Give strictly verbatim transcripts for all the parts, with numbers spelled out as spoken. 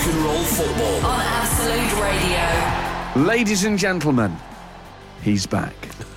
and roll football on Absolute Radio. Ladies and gentlemen, he's back.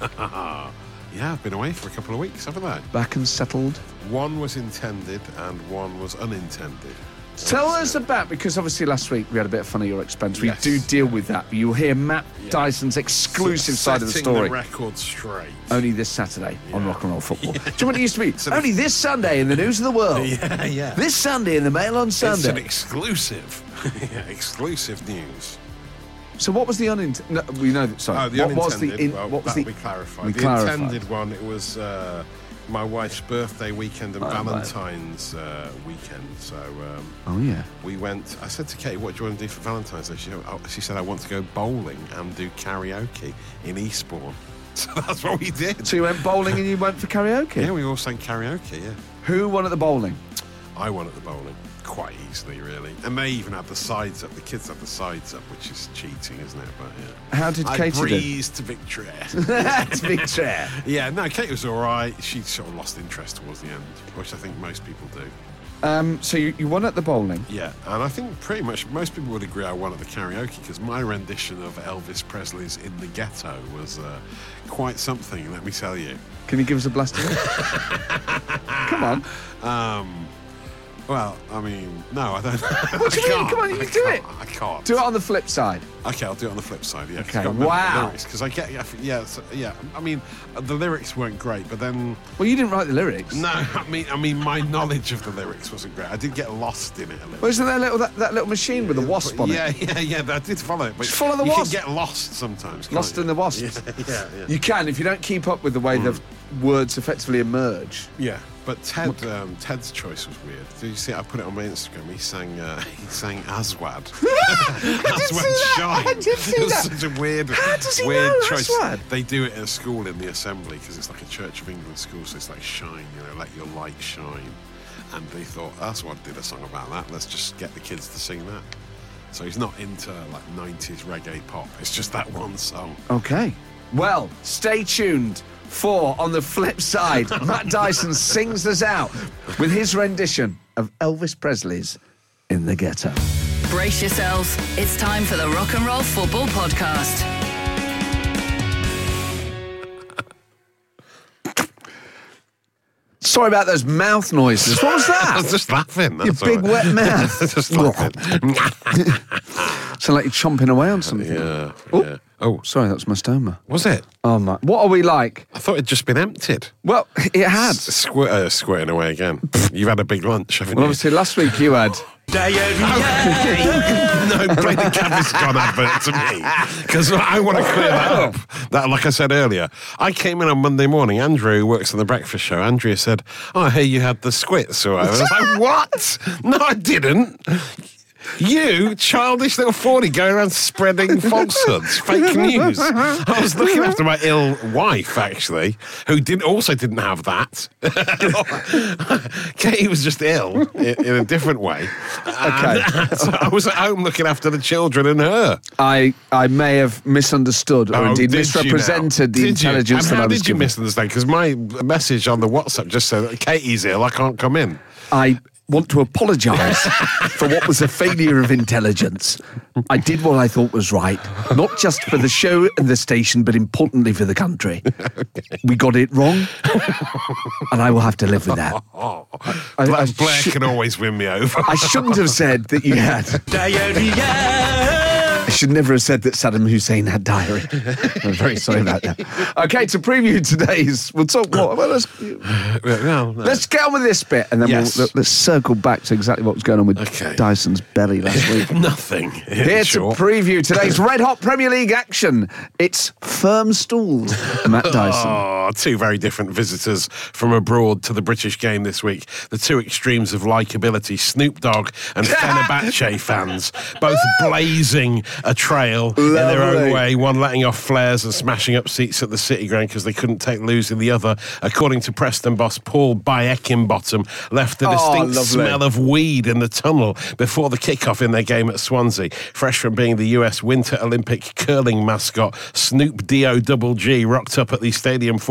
Yeah, I've been away for a couple of weeks, haven't I? Back and settled. One was intended and one was unintended. Tell us about, because obviously last week we had a bit of fun at your expense. We Yes. do deal with that. But you'll hear Matt Yeah. Dyson's exclusive side of the Setting story. the record straight. Only this Saturday on Yeah. Rock and Roll Football. Do you know what it used to be? So Only this Sunday in the News of the World. Yeah, yeah. This Sunday in the Mail on It's an Sunday. exclusive. yeah, exclusive news. So what was the unintended? No, we know that. Sorry. Oh, the what unintended. was the? In, well, what was that the? we clarified. we the clarified. intended one, it was uh, my wife's birthday weekend and Oh, right. Valentine's uh, weekend. So um, Oh yeah. we went. I said to Katie, "What do you want to do for Valentine's Day?" She, oh, she said, "I want to go bowling and do karaoke in Eastbourne." So that's what we did. So you went bowling and you went for karaoke. Yeah, we all sang karaoke. Yeah, Who won at the bowling? I won at the bowling quite easily, really. And they even had the sides up. The kids had the sides up, which is cheating, isn't it? But yeah. How did I Katie do? breezed to victory. That's big chair. Yeah, no, Kate was all right. She sort of lost interest towards the end, which I think most people do. Um, so you, you won at the bowling. Yeah, and I think pretty much most people would agree I won at the karaoke because my rendition of Elvis Presley's In the Ghetto was uh, quite something, let me tell you. Can you give us a blast of it? Come on. Um, well, I mean, no, I don't. What do I you mean? can't. Come on, you I can do can't. it. I can't. Do it on the flip side. Okay, I'll do it on the flip side. Yeah. 'cause Okay, I've got to remember wow. the lyrics because I get yeah, yeah, so, yeah. I mean, uh, the lyrics weren't great, but then Well, you didn't write the lyrics. no, I mean, I mean, my knowledge of the lyrics wasn't great. I did get lost in it a little. Well, isn't there little, that, that little machine with a wasp on yeah, it? Yeah, yeah, yeah. I did follow it, but Just follow the you wasp. can get lost sometimes. can't Lost you? in the wasps. Yeah, yeah, yeah. You can if you don't keep up with the way the words effectively emerge. Yeah, but Ted, um, Ted's choice was weird. Did you see? I put it on my Instagram. He sang, uh, he sang Aswad. Aswad that. Shine. I did see it was that. such a weird, How does he weird know choice. Aswad? They do it at a school in the assembly because it's like a Church of England school, so it's like shine. You know, let your light shine. And they thought Aswad did a song about that. Let's just get the kids to sing that. So he's not into like nineties reggae pop. It's just that one song. Okay. Well, stay tuned for, on the flip side, Matt Dyson sings us out with his rendition of Elvis Presley's In the Ghetto. Brace yourselves. It's time for the Rock and Roll Football Podcast. Sorry about those mouth noises. What was I was that? just laughing. Your That's all big right. wet mouth. just laughing. Sound like you're chomping away on something. yeah, Oh. yeah. Oh, Sorry, that's my stoma. was it? Oh my! What are we like? I thought it'd just been emptied. Well, it had. Squirt, uh, squirting away again. You've had a big lunch, haven't Well, you? obviously, last week you had. No, play the Gaviscon advert to me. Because I want to clear that up. That, like I said earlier, I came in on Monday morning. Andrew, who works on the breakfast show, Andrea said, "Oh, I hear you had the squits." Or I was like, "What? No, I didn't." You, childish little forty, going around spreading falsehoods, fake news. I was looking after my ill wife, actually, who did also didn't have that. Katie was just ill in, in a different way. Okay. And so I was at home looking after the children and her. I I may have misunderstood or Oh, indeed did you misrepresented now? the Did you? intelligence And that how I was did you given. misunderstand? Because my message on the WhatsApp just said, Katie's ill, I can't come in. I want to apologise for what was a failure of intelligence. I did what I thought was right, not just for the show and the station, but importantly for the country. Okay. We got it wrong, and I will have to live with that. Oh, I- Blair, I Blair should- can always win me over. I shouldn't have said that you had. I should never have said that Saddam Hussein had diarrhea. I'm very sorry about that. Okay, to preview today's, we'll talk more. Well, let's, Well, no. let's get on with this bit, and then Yes. we'll, let's circle back to exactly what was going on with Okay. Dyson's belly last week. Nothing. Here Sure. to preview today's red hot Premier League action. It's firm stools, Matt Dyson. Oh, two very different visitors from abroad to the British game this week. The two extremes of likeability, Snoop Dogg and Fenerbahce fans, both blazing a trail in their own Lovely. way, one letting off flares and smashing up seats at the City Ground because they couldn't take losing. The other, according to Preston boss Paul Biekenbottom, left a Oh, distinct lovely. smell of weed in the tunnel before the kickoff in their game at Swansea. Fresh from being the U S Winter Olympic curling mascot, Snoop D O Double G rocked up at the Stadium four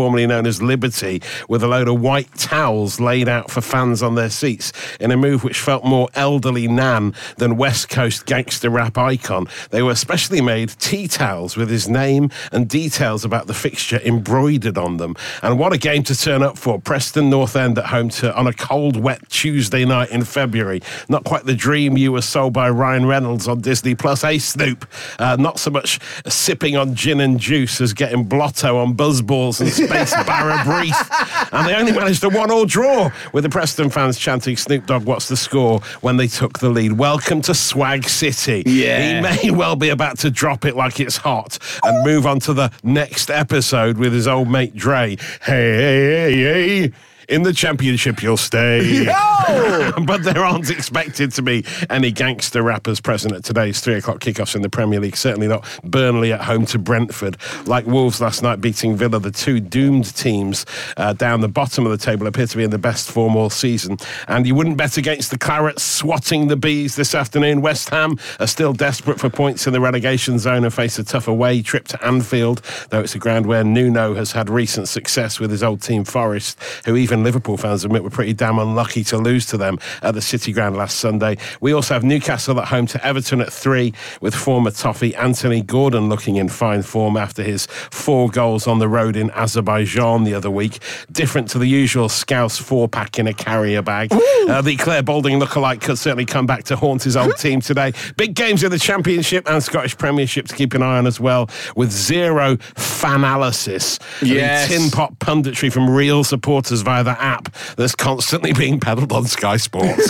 formerly known as Liberty, with a load of white towels laid out for fans on their seats, in a move which felt more elderly Nan than West Coast gangster rap icon. They were specially made tea towels with his name and details about the fixture embroidered on them. And what a game to turn up for. Preston North End at home to on a cold, wet Tuesday night in February. Not quite the dream you were sold by Ryan Reynolds on Disney Plus. Hey, Snoop, uh, not so much sipping on gin and juice as getting blotto on buzzballs and space barra brief. And they only managed a one-all draw, with the Preston fans chanting Snoop Dogg, what's the score, when they took the lead. Welcome to Swag City. Yeah. He may well be about to drop it like it's hot and move on to the next episode with his old mate Dre. Hey, hey, hey, hey. In the Championship, you'll stay. But there aren't expected to be any gangster rappers present at today's three o'clock kickoffs in the Premier League. Certainly not Burnley at home to Brentford. Like Wolves last night beating Villa, the two doomed teams uh, down the bottom of the table appear to be in the best form all season. And you wouldn't bet against the Clarets swatting the Bees this afternoon. West Ham are still desperate for points in the relegation zone and face a tough away trip to Anfield, though it's a ground where Nuno has had recent success with his old team Forest, who even Liverpool fans admit were pretty damn unlucky to lose to them at the City Ground last Sunday. We also have Newcastle at home to Everton at three, with former toffee Anthony Gordon looking in fine form after his four goals on the road in Azerbaijan the other week. Different to the usual Scouse four-pack in a carrier bag. Uh, the Claire Balding lookalike could certainly come back to haunt his old team today. Big games in the Championship and Scottish Premiership to keep an eye on as well, with zero fananalysis. Yes. The tin pot punditry from real supporters via the app that's constantly being peddled on Sky Sports.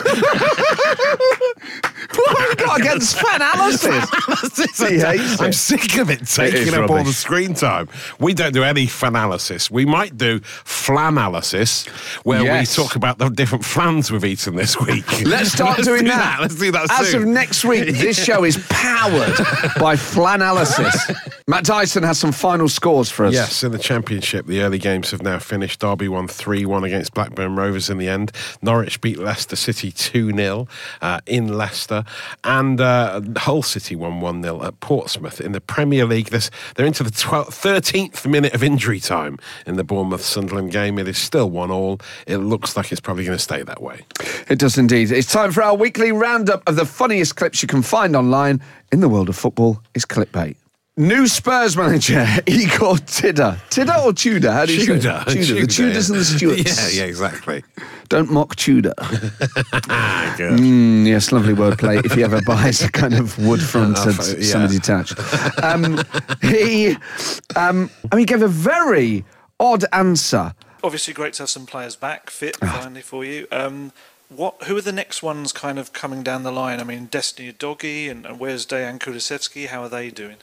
What have you got against fananalysis? He hates I'm it. sick of it It taking is up all rubbish. the screen time. We don't do any fananalysis. We might do flanalysis, where Yes. we talk about the different flans we've eaten this week. Let's start Let's doing do that. Let's do that As soon. of next week, this show is powered by Flanalysis. Matt Dyson has some final scores for us. Yes, in the Championship, the early games have now finished. Derby won three one against Blackburn Rovers in the end. Norwich beat Leicester City two nil uh, in Leicester. And uh, Hull City won one nil at Portsmouth. In the Premier League, this, they're into the twelfth, thirteenth minute of injury time in the Bournemouth-Sunderland game. It is still one all. It looks like it's probably going to stay that way. It does indeed. It's time for our weekly roundup of the funniest clips you can find online in the world of football. It's clickbait. New Spurs manager, Igor Tudor. Tudor or Tudor? How do you say it? Tudor. Tudor. The Tudors yeah. and the Stuarts. Yeah, yeah, exactly. Don't mock Tudor. Ah, good. Mm, yes, lovely wordplay. If he ever buys a kind of wood fronted Uh, yeah. semi-detached. Um, he, um, I mean, gave a very odd answer. Obviously, great to have some players back, fit finally for you. Um, what? Who are the next ones kind of coming down the line? I mean, Destiny Doggy and, and where's Dejan Kulusevski? How are they doing?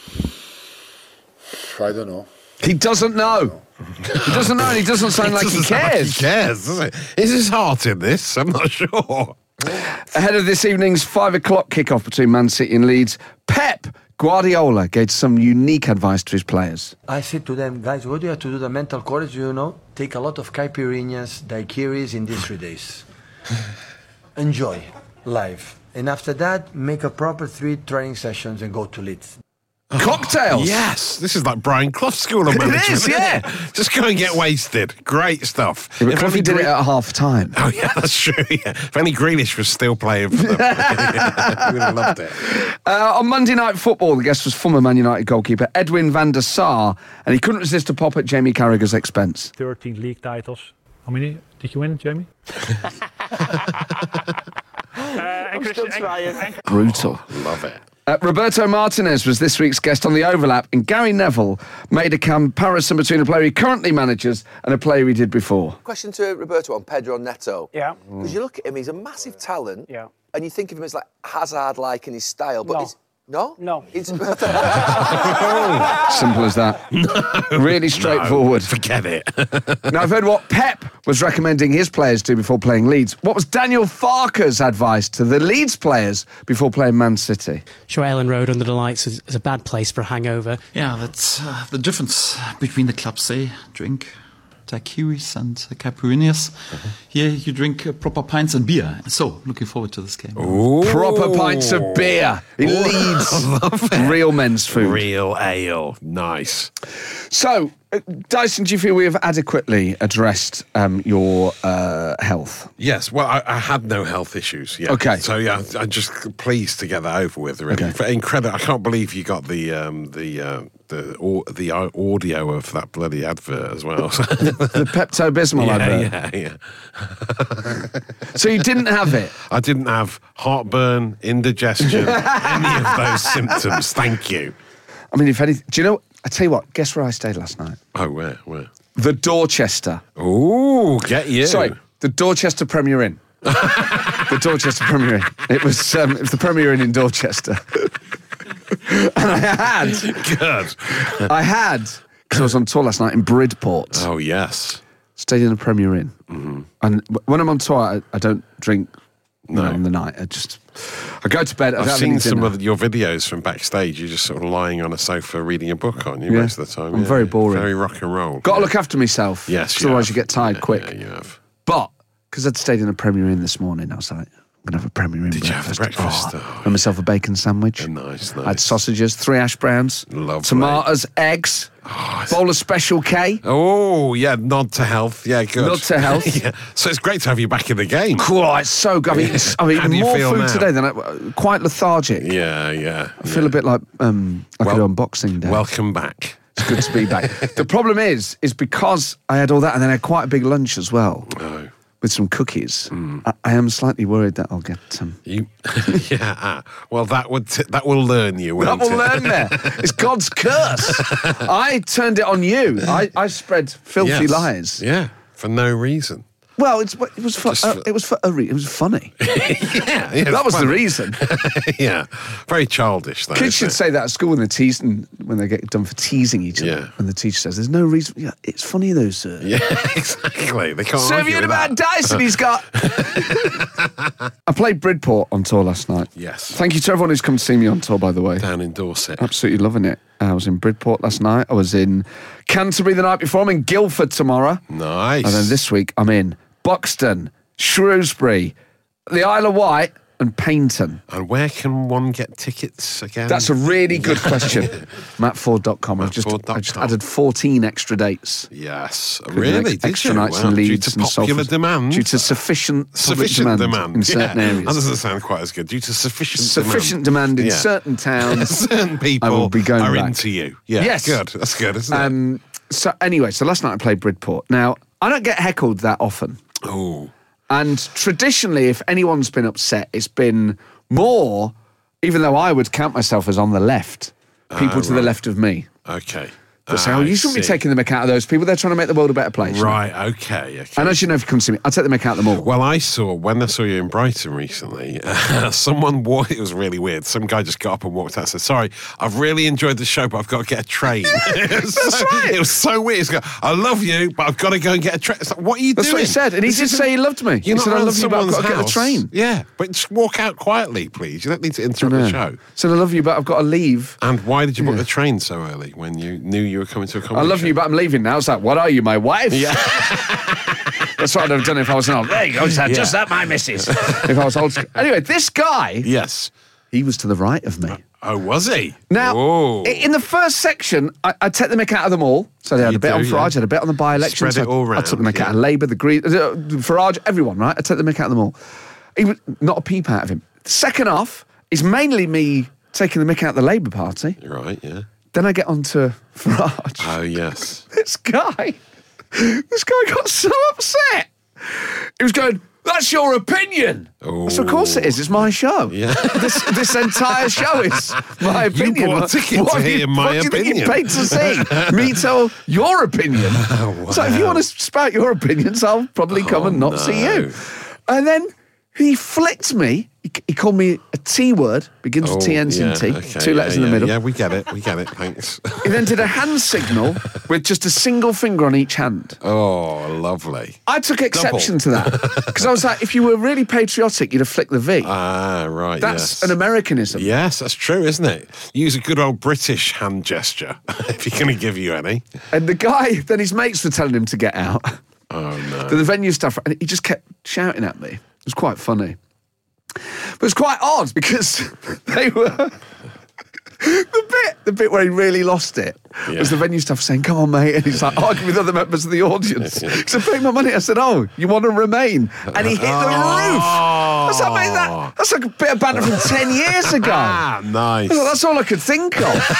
I don't know. He doesn't know. He doesn't know, and he doesn't sound like he Doesn't sound like cares. He cares, does it? Is his heart in this? I'm not sure. Ahead of this evening's five o'clock kickoff between Man City and Leeds, Pep Guardiola gave some unique advice to his players. I said to them, guys, what do you have to do? The mental courage, you know? Take a lot of caipirinhas, daiquiris in these three days. Enjoy life. And after that, make a proper three training sessions and go to Leeds. Cocktails. Yes, this is like Brian Clough's school of management. is, isn't yeah. it? Just go and get wasted. Great stuff. Yeah, but If Cloughy only did it Green- at half time. Oh, yeah, that's true. Yeah. If only Grealish was still playing for them, we would have loved it. Uh, on Monday Night Football, the guest was former Man United goalkeeper Edwin van der Sar, and he couldn't resist a pop at Jamie Carragher's expense. thirteen league titles. How many did you win, Jamie? I'm still trying. Brutal. Love it. Uh, Roberto Martinez was this week's guest on The Overlap, and Gary Neville made a comparison between a player he currently manages and a player he did before. Question to Roberto on Pedro Neto. Yeah. Because you look at him, he's a massive talent. Yeah. And you think of him as like Hazard-like in his style, but No. it's no, No. It's Simple as that. Really straightforward. No, forget it. Now, I've heard what Pep was recommending his players do before playing Leeds. What was Daniel Farke's advice to the Leeds players before playing Man City? Sure, Ellen Road under the lights is, is a bad place for a hangover. Yeah, that's uh, the difference between the clubs. They drink daiquiris and uh, caipirinhas. Uh-huh. Here you drink uh, proper pints and beer. So, looking forward to this game. Ooh. Proper pints of beer. It leads real men's food. Real ale. Nice. So, uh, Dyson, do you feel we have adequately addressed um, your uh, health? Yes, well, I, I had no health issues. Yeah. Okay. So yeah, I'm just pleased to get that over with. Really, Okay. incredible. I can't believe you got the um, the uh, the au- the audio of that bloody advert as well. The Pepto-Bismol yeah, advert. yeah, yeah. So you didn't have it? I didn't have heartburn, indigestion, any of those symptoms. Thank you. I mean, if anything, do you know? I tell you what. Guess where I stayed last night? Oh, where, where? The Dorchester. Ooh, get you. Sorry, the Dorchester Premier Inn. The Dorchester Premier Inn. It was um, it was the Premier Inn in Dorchester. And I had Good. I had because I was on tour last night in Bridport. Oh yes. Stayed in a Premier Inn. Mm-hmm. And when I'm on tour, I, I don't drink you No. know, on the night. I just I go to bed. I I've don't have seen any some dinner. of your videos from backstage. You're just sort of lying on a sofa reading a book, aren't you, Yeah. most of the time? I'm Yeah. very boring. Very rock and roll. Got to Yeah. look after myself. Yes, 'cause you otherwise have. you get tired Yeah, quick. Yeah, you have. But because I'd stayed in a Premier Inn this morning, I was like, I'm going to have a Premier Inn Did you have the breakfast? Oh, Oh, I had myself a bacon sandwich. Oh, nice, I had nice. sausages, three hash browns, Lovely. tomatoes, eggs, bowl of Special K. Oh, yeah, nod to health. Yeah, good. Nod to health. yeah. So it's great to have you back in the game. Cool, it's so good. I've eaten, I've How do eaten you more feel food now? today than I, quite lethargic. Yeah, yeah. I feel a bit like um, like Well- an unboxing day. Welcome back. It's good to be back. The problem is, is because I had all that and then I had quite a big lunch as well Oh, with some cookies. I, I am slightly worried that I'll get. Um, you. yeah. ah. Well, that would t- that will learn you. that Won't will it? learn there. It's God's curse. I turned it on you. I, I spread filthy Yes. lies. Yeah, for no reason. Well, it's it was for, Just uh, for- it was for a re- it was funny. yeah, yeah, That was the funny. reason. yeah, very childish. Though, Kids isn't should it? say that at school when they're teasing, when they get done for teasing each other. Yeah. When the teacher says, "There's no reason." Yeah, it's funny though, sir. Yeah, exactly. They can't. Sir, have argue you heard with about that. Dyson? He's got. I played Bridport on tour last night. Yes. Thank you to everyone who's come to see me on tour, by the way. Down in Dorset. Absolutely loving it. I was in Bridport last night. I was in Canterbury the night before. I'm in Guildford tomorrow. Nice. And then this week, I'm in Buxton, Shrewsbury, the Isle of Wight, and Paignton. And where can one get tickets again? That's a really good question. matt ford dot com. I've just, matt ford dot com. I just added fourteen extra dates. Yes, Including really? ex- Did extra you? nights Wow. in Due Leeds to and popular Salford. demand. Due to sufficient, public Sufficient demand, in certain yeah. areas. That doesn't sound quite as good. Due to sufficient Sufficient demand in Yeah. certain towns. Certain people I will be going are back. into you. Yeah, Yes. good. That's good, isn't Um, so anyway, so last night I played Bridport. Now, I don't get heckled that often. it? Oh, And traditionally, if anyone's been upset, it's been more, even though I would count myself as on the left, people Ah, to the right. left of me. okay. But say, Ah, oh, I you shouldn't be see. taking the mick out of those people. They're trying to make the world a better place. Right, okay, okay. And as you know, if you come to see me, I'll take the mick out of them all. Well, I saw, when I saw you in Brighton recently, uh, someone walked, it was really weird. Some guy just got up and walked out and said, sorry, I've really enjoyed the show, but I've got to get a train. it, was that's so, right. it was so weird. He's got, I love you, but I've got to go and get a train. It's like, what are you That's doing? what he said. And he This did isn't- say he loved me. He You're not said, I around love you, but I've got to get the someone's train. house. Yeah, but just walk out quietly, please. You don't need to interrupt the show. Said, I love you, but I've got to leave. And why did you book the train so early when you knew you were coming to a comedy I love show? you, but I'm leaving now. It's like, what are you, my wife? Yeah. That's what I'd have done if I was old. There you go, just, just that, my missus. If I was old. Anyway, this guy, Yes. he was to the right of me. Oh, was he? Now, Whoa. i- in the first section, I, I take the mick out of them all. So they had You a bit do, on yeah. Farage, I had a bit on the by-election. Spread so it all I, I took the round, mick out yeah. of Labour, the Green, uh, Farage, everyone, right? I took the mick out of them all. He was not a peep out of him. Second off is mainly me taking the mick out of the Labour Party. Right, yeah. Then I get on to Farage. Oh, yes. This guy, this guy got so upset. He was going, that's your opinion. Oh. So of course it is. It's my show. Yeah. This this entire show is my You opinion. bought a ticket What to have you- hear my what do you think you opinion. paid to see? Me tell your opinion. So if you wow. want to spout your opinions, I'll probably come Oh, and not see no. you. And then He flicked me. He, he called me a T word, begins with T, ends in T, Oh, okay, two yeah, letters in the yeah, middle. Yeah, we get it. We get it. Thanks. He then did a hand signal with just a single finger on each hand. Oh, lovely. I took exception Double. to that because I was like, if you were really patriotic, you'd have flicked the V. Ah, right. That's yes. an Americanism. Yes, that's true, isn't it? Use a good old British hand gesture if you're going to give you any. And the guy, then his mates were telling him to get out. Oh, no. The venue staff, and he just kept shouting at me. It was quite funny. But it was quite odd because they were... The bit, the bit where he really lost it Yeah. was the venue staff saying, "Come on, mate," and he's like arguing with other members of the audience. So pay my money. I said, "Oh, you want to remain?" And he hit the roof. I was like, "Mate, that, that's like a bit of banter from ten years ago." Ah, nice. I thought, that's all I could think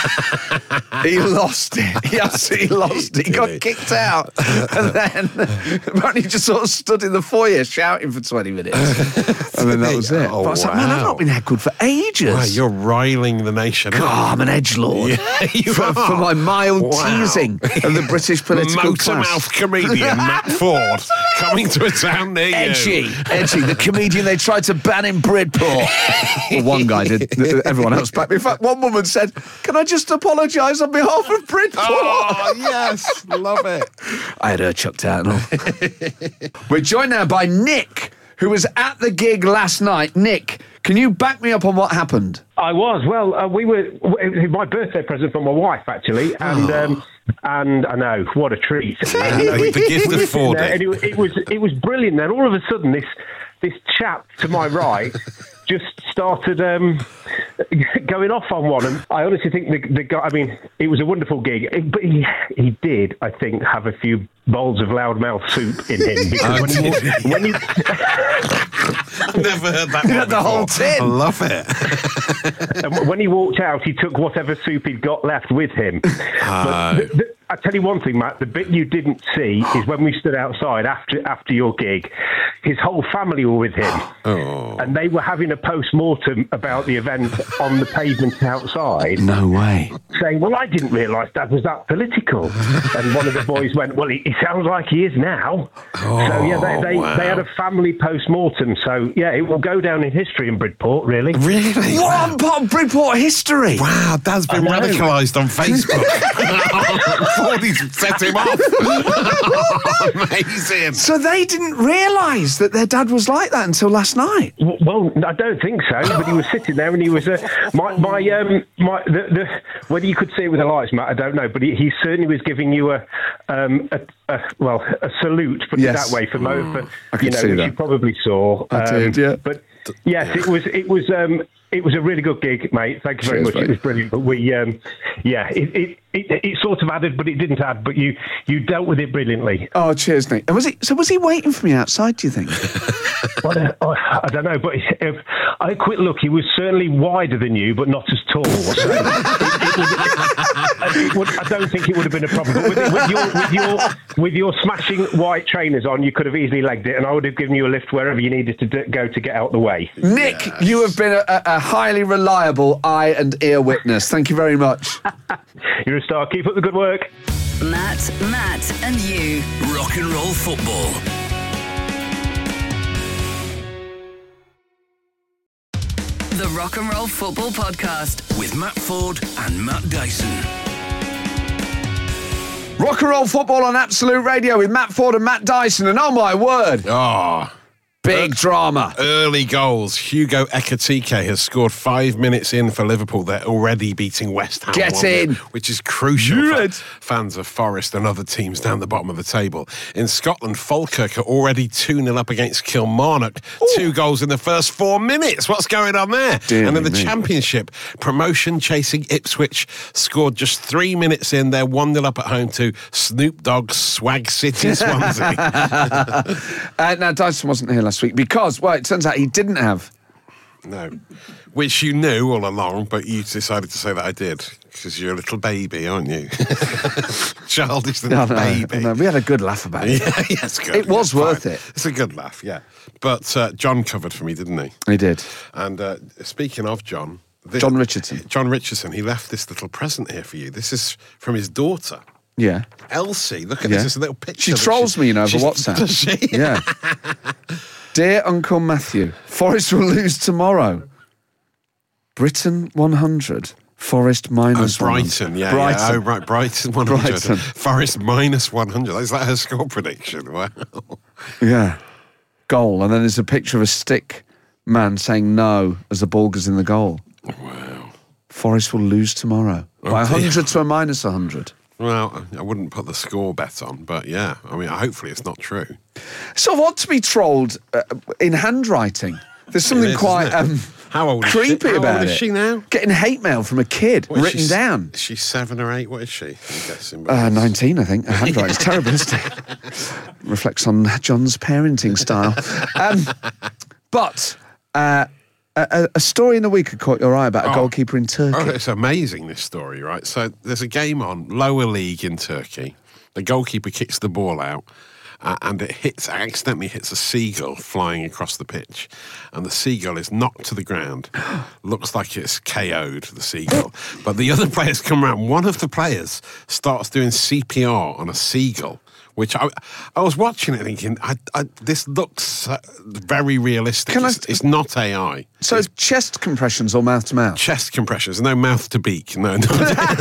of. He lost it. He absolutely lost it. He got kicked out, and then apparently he just sort of stood in the foyer shouting for twenty minutes, and then that was it. Oh, but I was like, "Man, I've wow. not been heckled for ages." Wow, you're riling the nation. God, I'm an edgelord. Yeah, you for, are. for my mild Wow. teasing of the British political class. Motormouth comedian Matt Ford coming to a town near Edgy, you. edgy. The comedian they tried to ban in Bridport. Well, one guy did. Everyone else backed me. In fact, one woman said, "Can I just apologise on behalf of Bridport?" Oh, yes. Love it. I had her chucked out and all. We're joined now by Nick, who was at the gig last night. Nick, can you back me up on what happened? I was. Well, uh, we were. It was my birthday present from my wife, actually, and um, and I know what a treat. And, uh, The gift we of were sitting Ford. there, and it, it was it was brilliant. Then all of a sudden, this this chap to my right just started um, going off on one, and I honestly think the, the guy. I mean, it was a wonderful gig, it, but he he did, I think, have a few bowls of loudmouth soup in him because when he walked, when he Never heard that You one had the whole before. tin. I love it. and when he walked out, he took whatever soup he'd got left with him. Ah. But the, the, I tell you one thing, Matt. The bit you didn't see is when we stood outside after after your gig. His whole family were with him, Oh. and they were having a post-mortem about the event on the pavement outside. No way. Saying, "Well, I didn't realise Dad was that political." And one of the boys went, "Well, he, he sounds like he is now." Oh, so yeah, they they, wow. they had a family post-mortem. So yeah, it will go down in history in Bridport, really. Really? What Wow. a part of Bridport history. Wow, Dad's been I know. radicalised on Facebook. Fordy's set him off. Amazing. So they didn't realise that their dad was like that until last night. W- Well, I don't think so. But he was sitting there, and he was uh, my my um my the, the whether you could see it with the lights, Matt, I don't know. But he, he certainly was giving you a um a, a well a salute, put Yes. it that way, for Mo. For, I could you know, see which that. you probably saw. I um, did, yeah. But yes, it was it was um it was a really good gig, mate. Thank you very Cheers, much. mate. It was brilliant. But we um yeah, it, it it it sort of added, but it didn't add. But you you dealt with it brilliantly. Oh, cheers, Nick. And was he? So was he waiting for me outside? Do you think? Well, uh, oh, I don't know, but if I had a quick look, he was certainly wider than you, but not as tall. So it, it would, it would, I don't think it would have been a problem. But with, with, your, with, your, with your smashing white trainers on, you could have easily legged it, and I would have given you a lift wherever you needed to d- go to get out the way. Nick, you have been a, a highly reliable eye and ear witness. Thank you very much. You're a star. Keep up the good work. Matt, Matt, and you. Rock and roll football. The Rock and Roll Football Podcast. With Matt Ford and Matt Dyson. Rock and roll football on Absolute Radio with Matt Ford and Matt Dyson. And oh my word, Oh. big drama. Early goals. Hugo Ekitike has scored five minutes in for Liverpool. They're already beating West Ham. Get one nil, in. Which is crucial Good. for fans of Forest and other teams down the bottom of the table. In Scotland, Falkirk are already two nil up against Kilmarnock. Two goals in the first four minutes. What's going on there? Dear and in the me. Championship, promotion-chasing Ipswich scored just three minutes in. They're one nil up at home to Snoop Dogg's Swag City Swansea. Uh, now, Dyson wasn't here last week because, well, it turns out he didn't have. No. Which you knew all along, but you decided to say that I did. Because you're a little baby, aren't you? Childish little No, no, baby. no, we had a good laugh about it. Yeah, yeah, it's good. It was Yeah, worth fine. it. It's a good laugh, yeah. But uh, John covered for me, didn't he? He did. And uh, speaking of John... This, John Richardson. John Richardson, he left this little present here for you. This is from his daughter. Yeah. Elsie, look at Yeah. this. It's a little picture. She that trolls me, you know, over she's- WhatsApp. Does she? Yeah. Dear Uncle Matthew, Forest will lose tomorrow. Britain one hundred. Forest minus oh, Brighton, one hundred. yeah, Brighton. yeah. Oh, right, Brighton one hundred. Brighton. Forest minus one hundred. Is that her score prediction? Wow. Yeah. Goal. And then there's a picture of a stick man saying no as the ball goes in the goal. Wow. Forest will lose tomorrow. Oh, by one hundred dear. to a minus one hundred. Well, I wouldn't put the score bet on, but yeah, I mean, hopefully it's not true. Sort of odd to be trolled uh, in handwriting. There's something It is, quite isn't it? um, How old is creepy she? How about old is it. she now? Getting hate mail from a kid What, is written she, down. Is she seven or eight? What is she? I'm guessing. Uh, nineteen, I think. Her handwriting's terrible, isn't it? Reflects on John's parenting style. Um, but uh, a, a story in the week had caught your eye about a Oh. goalkeeper in Turkey. Oh, it's amazing, this story, right? So there's a game on, lower league in Turkey. The goalkeeper kicks the ball out. Uh, and it hits, accidentally hits a seagull flying across the pitch. And the seagull is knocked to the ground. Looks like it's K O'd, the seagull. But the other players come around. One of the players starts doing C P R on a seagull, which I, I was watching it thinking, I, I, this looks uh, very realistic. Can I- It's, it's not A I. So it's chest compressions or mouth to mouth? Chest compressions, no mouth to beak. No, no.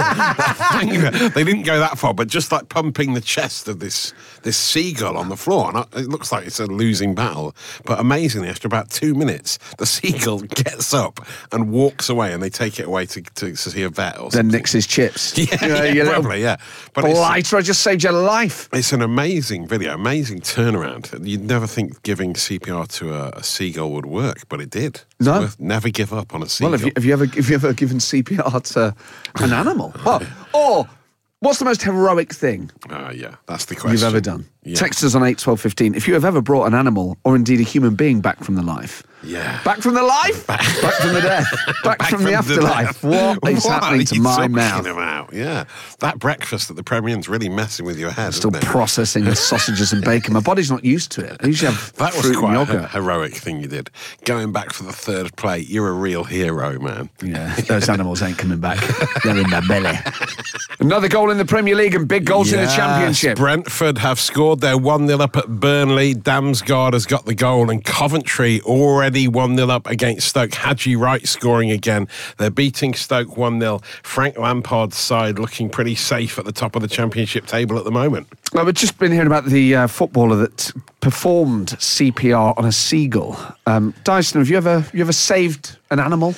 They didn't go that far, but just like pumping the chest of this this seagull on the floor. And I, it looks like it's a losing battle. But amazingly, after about two minutes, the seagull gets up and walks away, and they take it away to, to, to see a vet or Then something. nicks his chips. Yeah, You know, yeah, you little probably, yeah. But it's, blighter, I just saved your life. it's an amazing video, amazing turnaround. You'd never think giving C P R to a, a seagull would work, but it did. It's No. worth- never give up on a seagull. Well, have you, have you ever have you ever given C P R to an animal? Oh, or what's the most heroic thing Ah, yeah, that's the question. you've ever done? Yeah. Text us on eight twelve fifteen. If you have ever brought an animal or indeed a human being back from the life. Yeah. Back from the life? Back, from the death? Back, Back from, the afterlife? death. What is What happening are to you my talking mouth? About? Yeah, that breakfast at the Premier Inn's really messing with your head. Still isn't it? processing the sausages and bacon. My body's not used to it. I usually have That was fruit quite and a yogurt. heroic thing you did. Going back for the third plate, you're a real hero, man. Yeah, those animals ain't coming back. They're in my belly. Another goal in the Premier League and big goals in the Yes, Championship. Brentford have scored their one nil up at Burnley. Damsgaard has got the goal, and Coventry already one nil up against Stoke. Hadji Wright scoring again. They're beating Stoke one nil. Frank Lampard's side looking pretty safe at the top of the Championship table at the moment. Well, we've just been hearing about the uh, footballer that performed C P R on a seagull. Um, Dyson, have you ever you ever saved an animal?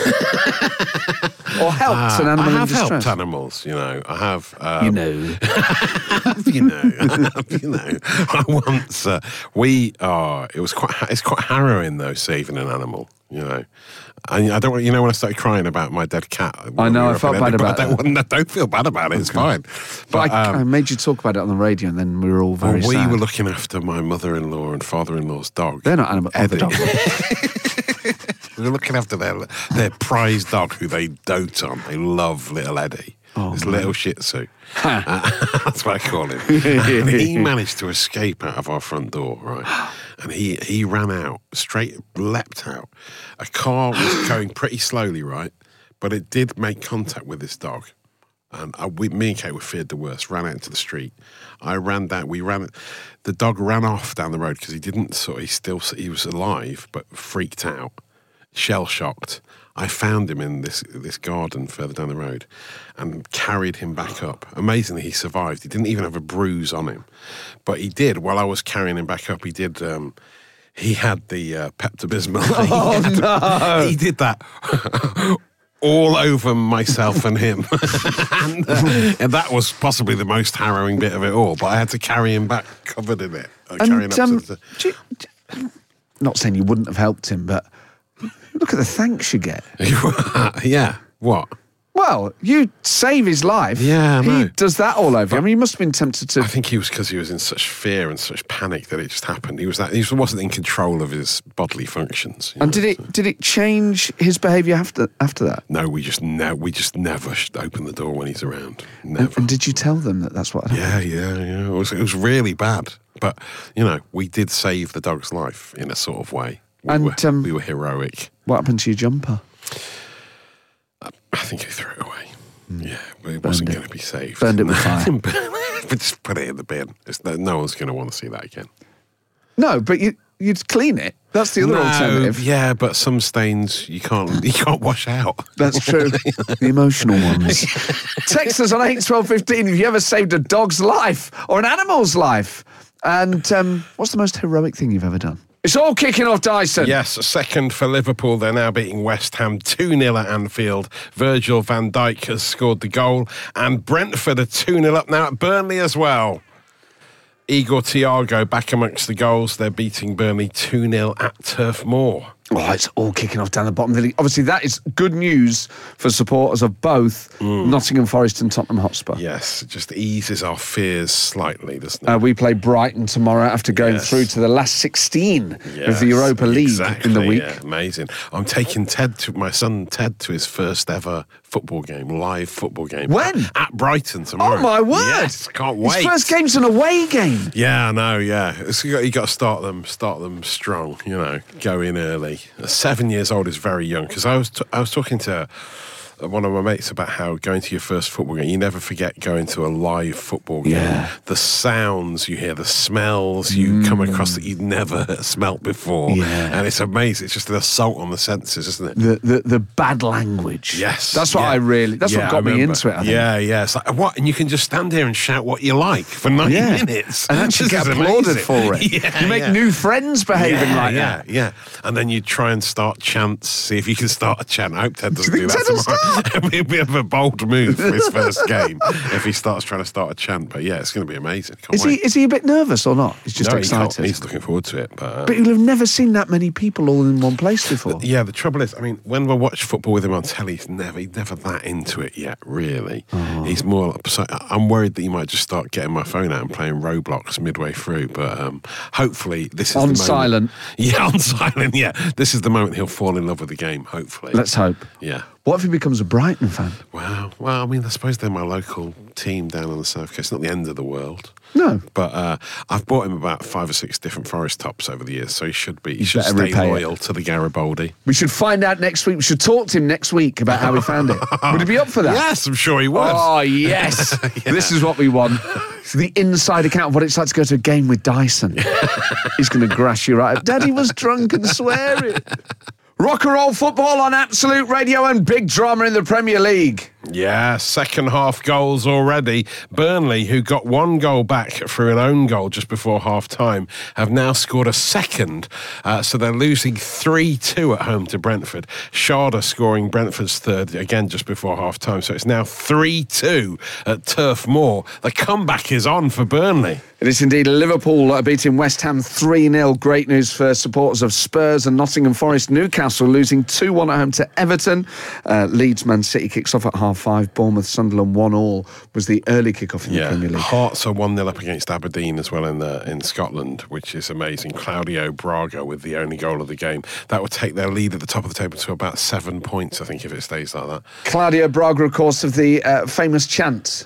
Or helped Ah, an animal I in have distress? helped animals, you know. I have. Um, You know. you know, you know. I once uh, we are. It was quite. It's quite harrowing though, saving an animal. You know, and I don't. want You know, when I started crying about my dead cat. I know, we were I up felt in bad Edinburgh, about I don't, I don't feel bad about it. It's fine. But, But, I, um, I made you talk about it on the radio, and then we were all very well, we sad. were looking after my mother-in-law and father-in-law's dog. They're not animal. Oh, the Eddie. dog. We were looking after their their prize dog, who they dote on. They love little Eddie. Oh, this man. little Shih Tzu. Uh, that's what I call him. And he managed to escape out of our front door, right? And he he ran out, straight leapt out. A car was going pretty slowly, right? But it did make contact with this dog. And I, we, me and Kate were feared the worst. Ran out into the street. I ran down. We ran. The dog ran off down the road because he didn't. Sort of, he still he was alive, but freaked out, shell shocked. I found him in this this garden further down the road, and carried him back up. Amazingly, he survived. He didn't even have a bruise on him, but he did. While I was carrying him back up, he did. Um, he had the uh, Pepto-Bismol. Oh, he, had, no. he did that. All over myself and him. and, uh, and that was possibly the most harrowing bit of it all, but I had to carry him back covered in it. Uh, carrying And, up um, to the, do you- do- not saying you wouldn't have helped him, but look at the thanks you get. yeah, what? Well, you save his life. Yeah, I He know. does that all over. I mean, you must have been tempted to. I think he was because he was in such fear and such panic that it just happened. He was that he wasn't in control of his bodily functions. you And know, did it did it change his behaviour after after that? No, we just ne- we just never sh- open the door when he's around. And, Never. and did you tell them that that's what happened? Yeah, yeah, yeah. It was, it was really bad. But, you know, we did save the dog's life in a sort of way. We, And, were, um, we were heroic. What happened to your jumper? I think he threw it away. Yeah, but it wasn't it. going to be saved. Burned it with fire. But just put it in the bin. It's, no one's going to want to see that again. No, but you you'd clean it. That's the other no, alternative. Yeah, but some stains you can't you can't wash out. That's true. The emotional ones. Text us on eight twelve fifteen if you ever saved a dog's life or an animal's life. And um, what's the most heroic thing you've ever done? It's all kicking off, Dyson. Yes, a second for Liverpool. They're now beating West Ham two nil at Anfield. Virgil van Dijk has scored the goal. And Brentford are two nil up now at Burnley as well. Igor Thiago back amongst the goals. They're beating Burnley two nil at Turf Moor. Oh, it's all kicking off down the bottom of the league. Obviously, that is good news for supporters of both mm. Nottingham Forest and Tottenham Hotspur. Yes, it just eases our fears slightly, doesn't it? Uh, we play Brighton tomorrow after going yes. through to the last sixteen yes, of the Europa League exactly, in the week. Yeah, amazing. I'm taking Ted to my son Ted to his first ever football game, live football game. When? At, at Brighton tomorrow. Oh, my word. Yes, can't wait. His first game's an away game. Yeah, I know, yeah. It's, you got, you got to start them, start them strong, you know, go in early. Seven years old is very young, because I was t- I was talking to one of my mates about how going to your first football game, you never forget going to a live football game. Yeah. The sounds you hear, the smells you mm. come across that you'd never smelt before. Yeah. And it's amazing. It's just an assault on the senses, isn't it? The the, the bad language. Yes. That's what yeah. I really, that's yeah, what got me into it, I think. Yeah, yeah. It's like, what? And you can just stand here and shout what you like for ninety yeah. minutes. And actually get applauded amazing. for it. yeah, you make yeah. new friends behaving yeah, like yeah, that. Yeah, yeah. And then you try and start chants, see if you can start a chant. I hope Ted doesn't do do that tomorrow. It'll be a bold move for his first game if he starts trying to start a chant. But yeah, it's going to be amazing. Can't is wait. he is he a bit nervous or not? He's just no, excited. He he's looking forward to it. But, um, but you'll have never seen that many people all in one place before. Yeah, the trouble is, I mean, when we watch football with him on telly, he's never, he's never that into it yet, really. Oh. He's more, so I'm worried that he might just start getting my phone out and playing Roblox midway through, but um, hopefully this is on the silent. moment. Yeah, on silent, yeah. This is the moment he'll fall in love with the game, hopefully. Let's hope. Yeah. What if he becomes a Brighton fan? Wow. Well, I mean, I suppose they're my local team down on the South Coast. Not the end of the world. No. But uh, I've bought him about five or six different Forest tops over the years, so he should be. He should better stay repay loyal it. to the Garibaldi. We should find out next week. We should talk to him next week about how he found it. Would he be up for that? Yes, I'm sure he would. Oh, yes. yeah. This is what we want. The inside account of what it's like to go to a game with Dyson. He's going to grass you right up. Daddy was drunk and swearing. Rock and roll football on Absolute Radio and big drama in the Premier League. Yeah, second half goals already. Burnley, who got one goal back through an own goal just before half time, have now scored a second. Uh, so they're losing three two at home to Brentford. Sharda scoring Brentford's third again just before half time. So it's now three two at Turf Moor. The comeback is on for Burnley. It is indeed. Liverpool are beating West Ham three nil. Great news for supporters of Spurs and Nottingham Forest. Newcastle losing two one at home to Everton. Uh, Leeds Man City kicks off at half five. Bournemouth Sunderland one all was the early kick-off in yeah. the Premier League. Hearts are one nil up against Aberdeen as well in the, in Scotland, which is amazing. Claudio Braga with the only goal of the game. That would take their lead at the top of the table to about seven points, I think, if it stays like that. Claudio Braga, of course, of the uh, famous chant.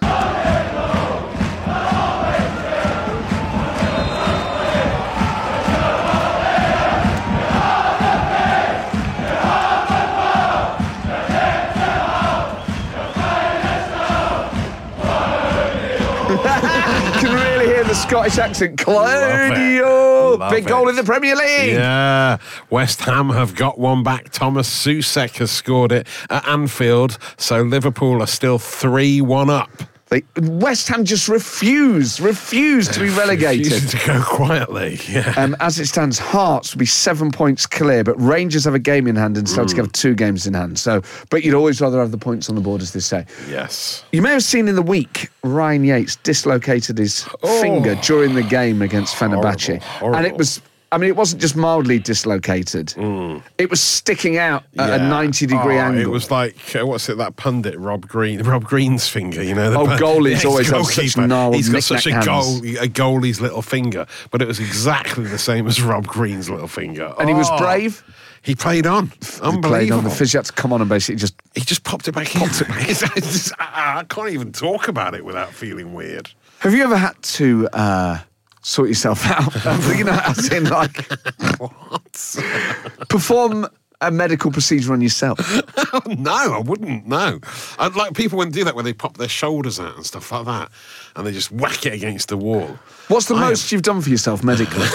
The Scottish accent, Claudio, big goal in the Premier League. Yeah, West Ham have got one back. Thomas Soucek has scored it at Anfield, so Liverpool are still three one up. They, West Ham just refuse, refuse to be relegated. Refuse to go quietly, yeah. Um, as it stands, Hearts will be seven points clear, but Rangers have a game in hand and Celtic mm. have two games in hand. So, but you'd always rather have the points on the board, as they say. Yes. You may have seen in the week, Ryan Yates dislocated his oh. finger during the game against Fenerbahce. Horrible, horrible. And it was... I mean, it wasn't just mildly dislocated. Mm. It was sticking out at yeah. a ninety degree oh, angle. It was like, uh, what's it, that pundit, Rob Green, Rob Green's finger, you know? The oh, pun- goalies yeah, always have such gnarled He's got such a, goal, hands. a goalie's little finger, but it was exactly the same as Rob Green's little finger. And oh. he was brave? He played on. Unbelievable. Played on. The physio had to come on and basically just... He just popped it back popped in. It back. It's just, I can't even talk about it without feeling weird. Have you ever had to... Uh, sort yourself out? I'm thinking, as in, like, what? perform a medical procedure on yourself? No, I wouldn't. No, I'd like people wouldn't do that where they pop their shoulders out and stuff like that, and they just whack it against the wall. What's the I most you've done for yourself medically?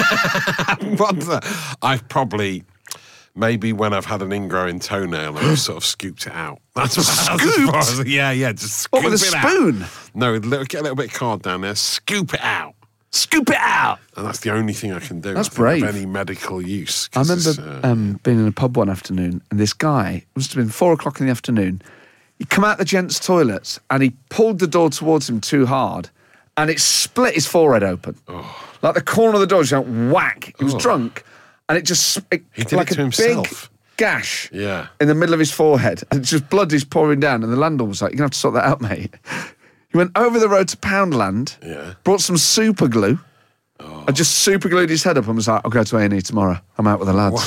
What's that? I've probably. Maybe when I've had an ingrowing toenail and I've sort of scooped it out. That's what that's as far as, yeah, yeah, just scoop What, with a it spoon? out. No, a little- get a little bit of card down there, scoop it out. Scoop it out! And that's the only thing I can do. That's I think, brave. Of any medical use. I 'cause remember it's, uh, um, being in a pub one afternoon, and this guy, it must have been four o'clock in the afternoon, he come out the gents' toilets, and he pulled the door towards him too hard, and it split his forehead open. Oh. Like the corner of the door just went whack. He was Oh. drunk, and it just... It, He did like it to a himself. big gash Yeah. in the middle of his forehead, and just blood is pouring down, and the landlord was like, you're going to have to sort that out, mate. He went over the road to Poundland, Yeah. brought some super glue, and just super glued his head up and was like, I'll go to A and E tomorrow. I'm out with the lads.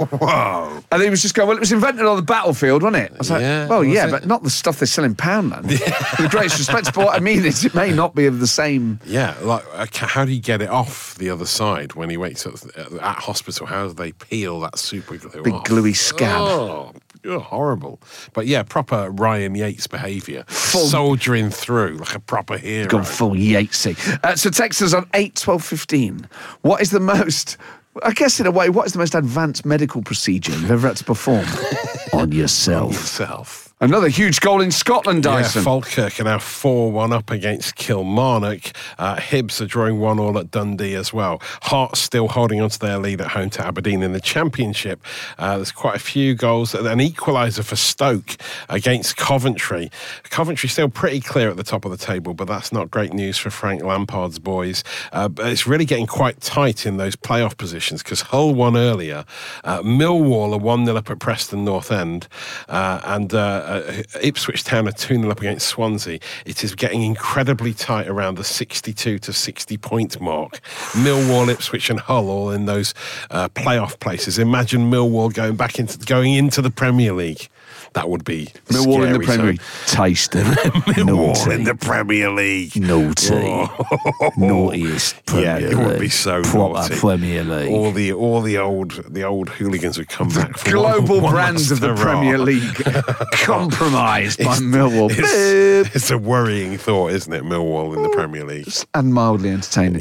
Whoa. And he was just going, well, it was invented on the battlefield, wasn't it? I was like, Yeah, well, was yeah, it? but not the stuff they sell in Poundland. With the greatest respect, but what I mean is it may not be of the same... Yeah, like uh, ca- how do you get it off the other side when he wakes up at at hospital? How do they peel that super glue Big off? gluey scab. Oh, you're horrible. But yeah, proper Ryan Yates behaviour. Soldiering through like a proper hero. Gone full Yatesy. Uh, so text us on eight twelve fifteen. What is the most... I guess in a way, what is the most advanced medical procedure you've ever had to perform on yourself? Yourself. Another huge goal in Scotland, Dyson. Yeah, Falkirk are now four one up against Kilmarnock. Uh, Hibs are drawing one all at Dundee as well. Hearts still holding on to their lead at home to Aberdeen in the Championship. Uh, there's quite a few goals. An equaliser for Stoke against Coventry. Coventry still pretty clear at the top of the table, but that's not great news for Frank Lampard's boys. Uh, but it's really getting quite tight in those playoff positions because Hull won earlier. Uh, Millwall are one nil up at Preston North End. Uh, and... Uh, Uh, Ipswich Town are two nil up against Swansea. It is getting incredibly tight around the sixty-two to sixty point mark. Millwall, Ipswich and Hull all in those uh, playoff places. Imagine Millwall going back into going into the Premier League. That would be Millwall scary, in the Premier League. so- Tasty. Millwall Naughty. in the Premier League. Naughty. Oh. Naughtiest Premier Yeah, it would be League. so Proper naughty. Premier League. All the all the old the old hooligans would come back. For Global one, one brands of the last hurrah. Premier League compromised by It's- Millwall. It's, it's a worrying thought, isn't it? Millwall in the Premier League. And mildly entertaining.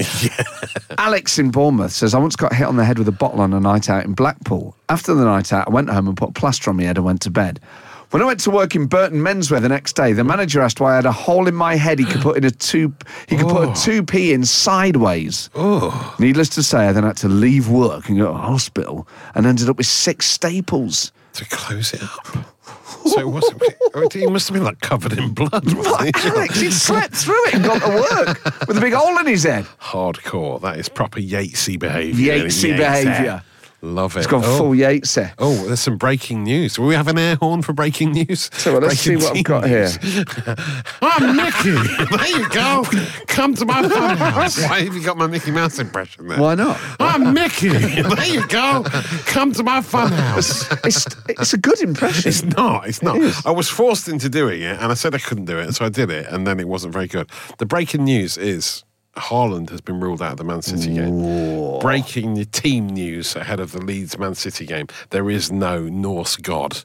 Alex in Bournemouth says, I once got hit on the head with a bottle on a night out in Blackpool. After the night out, I went home and put a plaster on my head and went to bed. When I went to work in Burton Menswear the next day, the manager asked why I had a hole in my head he could put in a two he could put a two p in sideways. Oh. Needless to say, I then had to leave work and go to hospital and ended up with six staples. To close it up. So it wasn't. He must have been like covered in blood. Wasn't What, he? Alex? He slept through it and got to work with a big hole in his head. Hardcore. That is proper Yatesy behaviour. Yatesy behaviour. Love it. It's gone oh. full Yatesy. Oh, there's some breaking news. Will we have an air horn for breaking news? So well, let's Breaking see what I've team got news. here. I'm Mickey. There you go. Come to my fun house. Why have you got my Mickey Mouse impression there? Why not? I'm Mickey. There you go. Come to my fun house. It's, it's a good impression. It's not. It's not. It is. I was forced into doing it, and I said I couldn't do it, so I did it, and then it wasn't very good. The breaking news is Haaland has been ruled out of the Man City game. Breaking the team news ahead of the Leeds Man City game. There is no Norse god.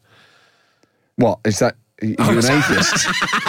What is that? Are you an atheist?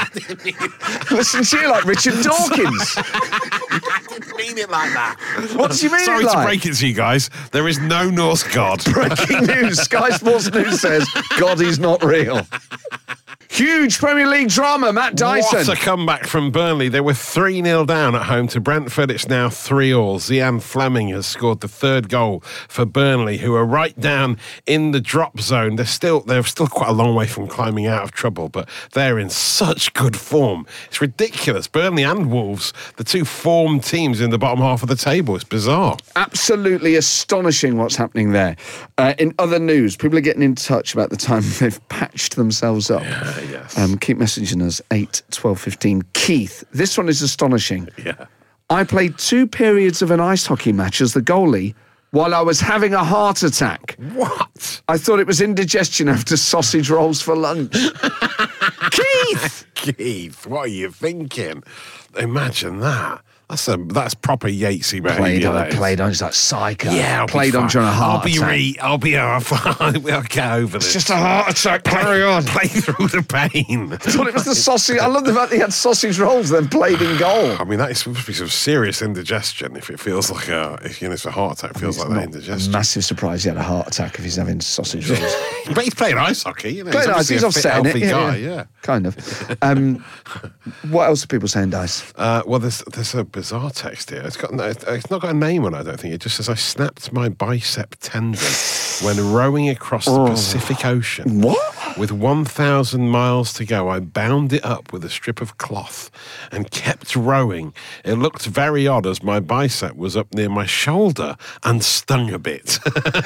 Listen to you like Richard Dawkins. I didn't mean it like that. What do you mean Sorry it like? to break it to you guys. There is no Norse god. Breaking news. Sky Sports News says God is not real. Huge Premier League drama, Matt Dyson. What a comeback from Burnley. They were three nil down at home to Brentford. It's now three all. Zian Fleming has scored the third goal for Burnley, who are right down in the drop zone. They're still they're still quite a long way from climbing out of trouble, but they're in such good form. It's ridiculous. Burnley and Wolves, the two formed teams in the bottom half of the table. It's bizarre. Absolutely astonishing what's happening there. Uh, in other news, people are getting in touch about the time they've patched themselves up. Yeah, yes. Um, keep messaging us, eight, twelve, fifteen. Keith, this one is astonishing. Yeah. I played two periods of an ice hockey match as the goalie while I was having a heart attack. What? I thought it was indigestion after sausage rolls for lunch. Keith! Keith, what are you thinking? Imagine that. That's a that's proper Yatesy behaviour. Played on, that is. played on. It's like psycho. Yeah, I'll be played on fine. during a heart I'll be attack. re, I'll be uh, fine. I'll get over this. It's just a heart attack. Carry on. Play through the pain. I thought it was the sausage. I love the fact that he had sausage rolls, then played in goal. I mean, that is supposed to be some serious indigestion. If it feels like a, if you know, it's a heart attack, feels like that Not indigestion. a massive surprise he had a heart attack if he's having sausage rolls. But he's playing ice hockey. You know, Playing ice, obviously he's a fit, offsetting it. healthy Yeah, guy. yeah. Yeah. Kind of. Um, what else are people saying, Dice? Uh, well, there's there's a bizarre text here. It's got no, it's not got a name on it, I don't think. It just says I snapped my bicep tendon when rowing across the Oh. Pacific Ocean. What? With one thousand miles to go, I bound it up with a strip of cloth and kept rowing. It looked very odd as my bicep was up near my shoulder and stung a bit.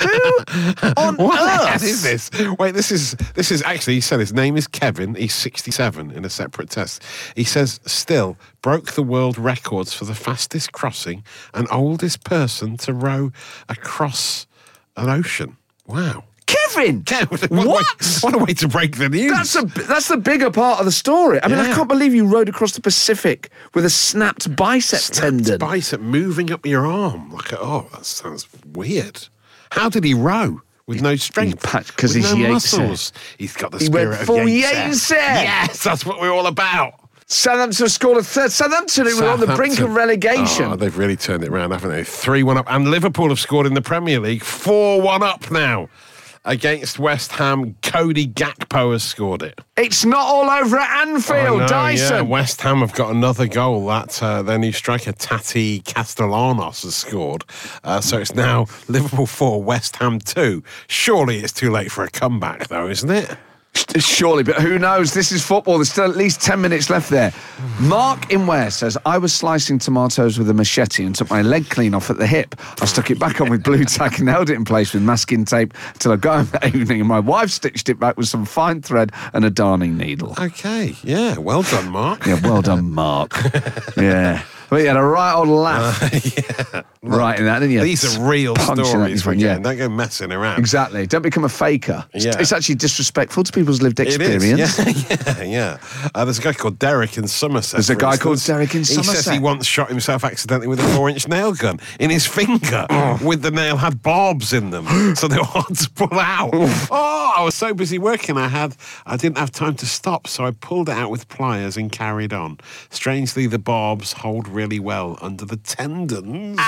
On What the hell earth? is this? Wait, this is this is actually, he said his name is Kevin. He's sixty-seven in a separate test. He says, still broke the world records for the fastest crossing and oldest person to row across an ocean. Wow. Kevin! What? What? A way, what a way to break the news. That's a that's the bigger part of the story. I mean, I Yeah. can't believe you rode across the Pacific with a snapped bicep Snapped tendon. bicep moving up your arm. Like, oh, that sounds weird. How did he row? With no strength, because with he's no Yates. muscles. He's got the He spirit went of full Yates. Yates. Yes, that's what we're all about. Southampton have scored a third. Southampton who were on the brink of Southampton. relegation. Oh, they've really turned it around, haven't they? three one up. And Liverpool have scored in the Premier League. four one up now against West Ham. Cody Gakpo has scored it. It's not all over at Anfield, I know, Dyson. Yeah. West Ham have got another goal. That uh, their new striker, Tati Castellanos, has scored. Uh, so it's now Liverpool four, West Ham two. Surely it's too late for a comeback, though, isn't it? Surely, but who knows? This is football. There's still at least ten minutes left there. Mark in Ware says, I was slicing tomatoes with a machete and took my leg clean off at the hip. I stuck it back on with blue tack and held it in place with masking tape until I got home that evening, and my wife stitched it back with some fine thread and a darning needle. Okay, yeah, well done, Mark. Yeah, well done, Mark. Yeah. But you had a right old laugh. Uh, yeah. Right in that, didn't you? These are real Punching at stories his we're friend, yeah. getting. Don't go messing around. Exactly. Don't become a faker. It's, Yeah. it's actually disrespectful to people's lived It experience. is, yeah, yeah, yeah. Uh, there's a guy called Derek in Somerset. There's a for guy called instance. Derek in He says Somerset. he once shot himself accidentally with a four-inch nail gun in his finger, with the nail had barbs in them, so they were hard to pull out. Oh, I was so busy working, I had, I didn't have time to stop, so I pulled it out with pliers and carried on. Strangely, the barbs hold really well under the tendons.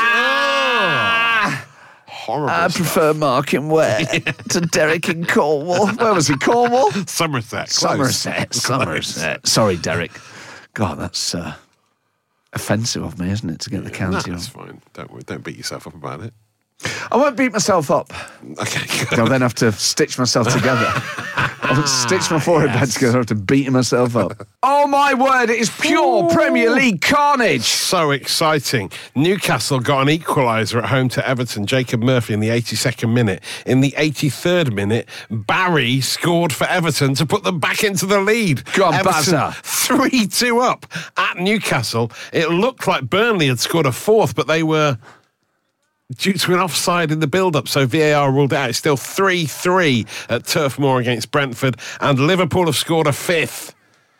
Ah! Horrible. I stuff. prefer Mark in Ware to Derek in Cornwall. Where was he? Cornwall? Somerset. Close. Somerset. Close. Somerset. Sorry, Derek. God, that's uh, offensive of me, isn't it, to get the No, county that's on? fine. Don't don't beat yourself up about it. I won't beat myself up. Okay, good. I'll then have to stitch myself together. I'll stitch my forehead back together. I'll have to beat myself up. Oh, my word, it is pure Premier League carnage. So exciting. Newcastle got an equaliser at home to Everton. Jacob Murphy in the eighty-second minute. In the eighty-third minute, Barry scored for Everton to put them back into the lead. Go on, Everton Bazza. three two up at Newcastle. It looked like Burnley had scored a fourth, but they were due to an offside in the build-up, so V A R ruled it out. It's still three three at Turf Moor against Brentford, and Liverpool have scored a fifth.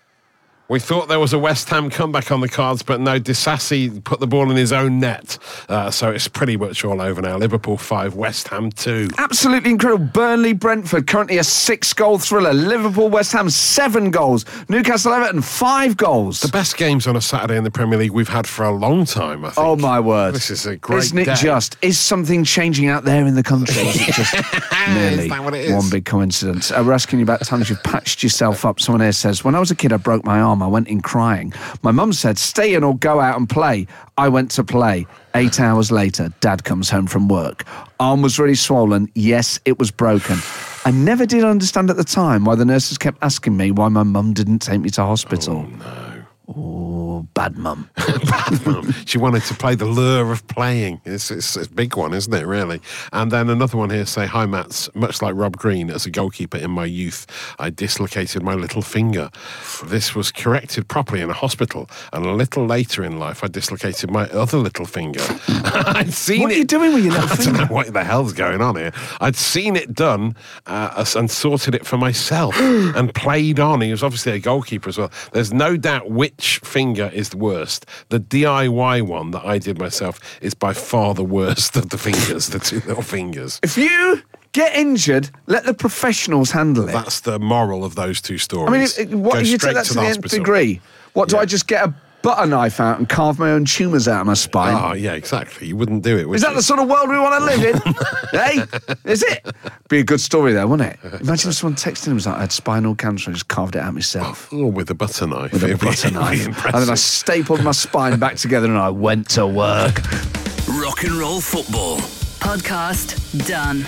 We thought there was a West Ham comeback on the cards, but no, Disasi put the ball in his own net. Uh, so it's pretty much all over now. Liverpool five, West Ham two. Absolutely incredible. Burnley, Brentford, currently a six-goal thriller. Liverpool, West Ham, seven goals. Newcastle, Everton, five goals. The best games on a Saturday in the Premier League we've had for a long time, I think. Oh, my word. This is a great Isn't it day. just? Is something changing out there in the country? Is it just merely Is that what it is? one big coincidence? Uh, we're asking you about times you've patched yourself up. Someone here says, when I was a kid, I broke my arm. I went in crying. My mum said, stay in or go out and play. I went to play. Eight hours later, Dad comes home from work. Arm was really swollen. Yes, it was broken. I never did understand at the time why the nurses kept asking me why my mum didn't take me to hospital. Oh, no. Oh, bad mum. Bad mum. She wanted to play the lure of playing. It's, it's, it's a big one, isn't it, really? And then another one here say, hi, Mats. Much like Rob Green, as a goalkeeper in my youth, I dislocated my little finger. This was corrected properly in a hospital, and a little later in life, I dislocated my other little finger. I'd seen What it. are you doing with your little I don't finger? know what the hell's going on here. I'd seen it done uh, and sorted it for myself and played on. He was obviously a goalkeeper as well. There's no doubt which finger finger is the worst. The D I Y one that I did myself is by far the worst of the fingers, the two little fingers. If you get injured, let the professionals handle it. That's the moral of those two stories. I mean, if, what, Go if you straight take that to to the the nth hospital. degree, what do Yeah. I just get a butter knife out and carve my own tumours out of my spine? Oh, yeah, exactly. You wouldn't do it, would Is that you? the sort of world we want to live in? Hey, is it? Be a good story, though, wouldn't it? Imagine if someone texted him, was like, I had spinal cancer and just carved it out myself. Oh, with a butter knife. With a It'd be- butter it'd be knife. impressive. And then I stapled my spine back together and I went to work. Rock and roll football. Podcast done.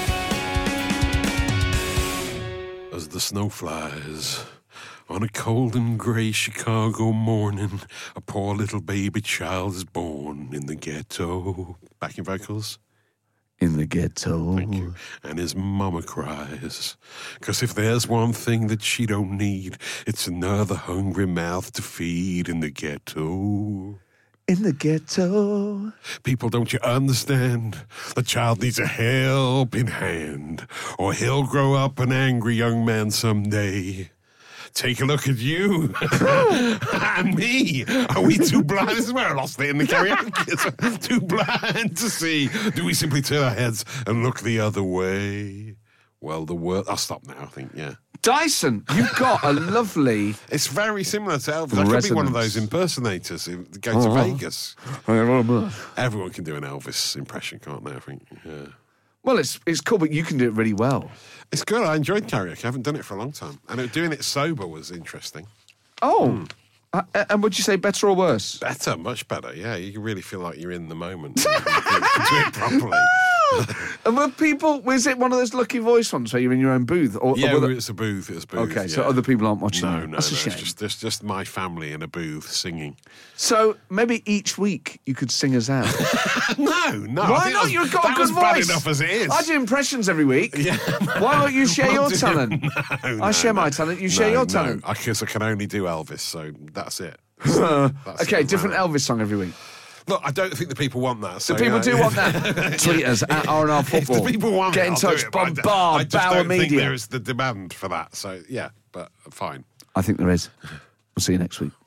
As the snow flies on a cold and grey Chicago morning, a poor little baby child is born in the ghetto. Backing vocals. In the ghetto. Thank you. And his mama cries. Because if there's one thing that she don't need, it's another hungry mouth to feed in the ghetto. In the ghetto. People, don't you understand? The child needs a helping hand, or he'll grow up an angry young man someday. Take a look at you and me. Are we too blind? This is where I lost it in the karaoke. Too blind to see. Do we simply turn our heads and look the other way? Well, the world... I'll stop now, I think, yeah. Dyson, you've got a lovely... It's very similar to Elvis. I could be one of those impersonators who go to Oh. Vegas. Everyone can do an Elvis impression, can't they, I think? Yeah. Well, it's it's cool, but you can do it really well. It's good. I enjoyed karaoke. I haven't done it for a long time. And it, doing it sober was interesting. Oh. Uh, and would you say better or worse? Better, much better, yeah. You can really feel like you're in the moment. You can do it properly. And were people, was it one of those lucky voice ones where you're in your own booth? Or, Yeah, or were it's a booth. It's a booth. Okay, yeah. so other people aren't watching No, you. no, That's a no. shame. It's just, it's just my family in a booth singing. So maybe each week you could sing us out. no, no. I Why think not? that You've got that a good was voice. bad enough as it is. I do impressions every week. Yeah. Why won't you share Well, your do- talent? No, no, I share no. my talent, you share No, your no. talent. I guess I can only do Elvis, so that's it. That's Okay, it. different Elvis song every week. Look, I don't think the people want that. So, The people yeah. do want that. Tweet us at R and R Football. If the people want Get it, in I'll do touch, it, but I d- I bombard, just Bauer don't think Media. there is the demand for that. So, yeah, but fine. I think there is. We'll see you next week.